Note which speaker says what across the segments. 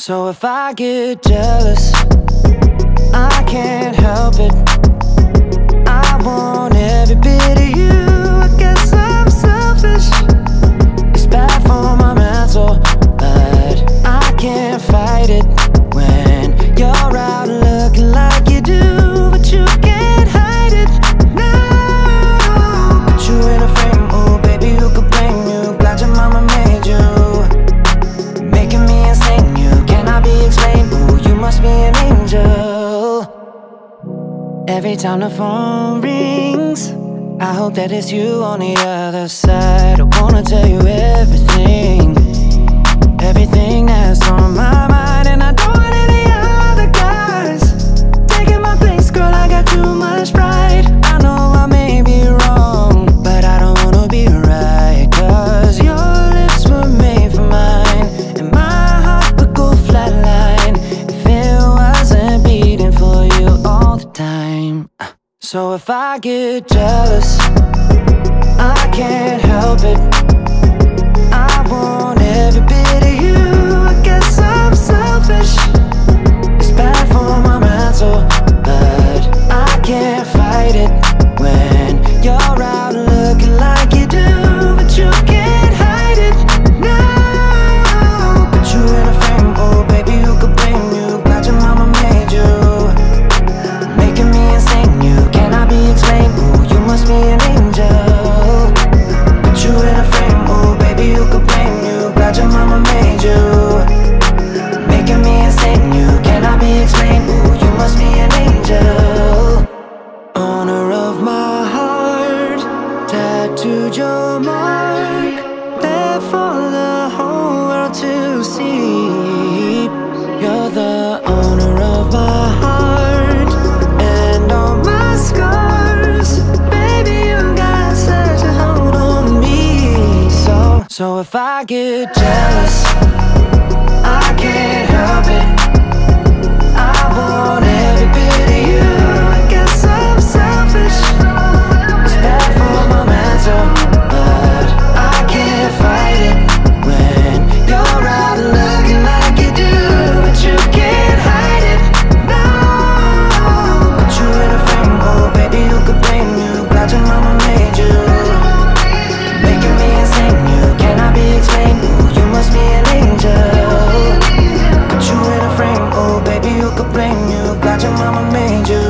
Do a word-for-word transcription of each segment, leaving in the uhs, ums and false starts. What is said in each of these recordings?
Speaker 1: So if I get jealous, I can't help it. I want every bit of you. I guess I'm selfish. It's bad for my mental, but I can't fight it when you're out looking like you do, but you can't hide it. No, put you in a frame, oh baby, who could blame you? Glad your mama made you, making me insane. You cannot be explained, ooh, you must be an angel. Every time the phone rings, I hope that it's you on the other side. I wanna tell you everything, everything that's on my mind. And I don't want any other guys taking my place, girl, I got too much pride. I know I may be wrong, but I don't wanna be right, cause your lips were made for mine, and my heart would go flatline if it wasn't beating for you all the time. So if I get jealous, I can't help it. I want every bit of you. I guess I'm selfish. It's bad for my mental, but I can't fight it when you're out looking like you do, but you can't hide it. No, put you in a frame, oh baby, who could blame you? Glad your mama made you, making me insane. You cannot be explained, ooh, you must be an angel. Put you in a frame, oh baby, who could blame you? Glad your mama made you, making me insane. You cannot be explained, ooh, you must be an angel. Owner of my heart, tattooed your mark, there for the whole world to see. You're the owner of my heart and all my scars. Baby, you got such a hold on me. So, so if I get jealous, I can't help it. I want every bit of you. I guess I'm selfish. It's bad for my mental, but I can't fight it when you're out looking like you do, but you can't hide it. No, put you in a frame, oh baby, who could blame you? Glad your mama made you, making me insane. You cannot be explained, ooh, you must be an angel. Put you in a frame, oh baby, who could blame you? Glad your mama made you,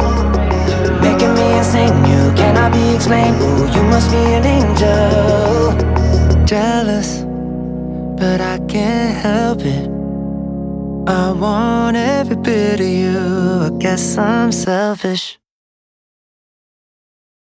Speaker 1: making me insane. You cannot be explained, ooh, you must be an angel. Jealous, but I can't help it. I want every bit of you. I guess I'm selfish.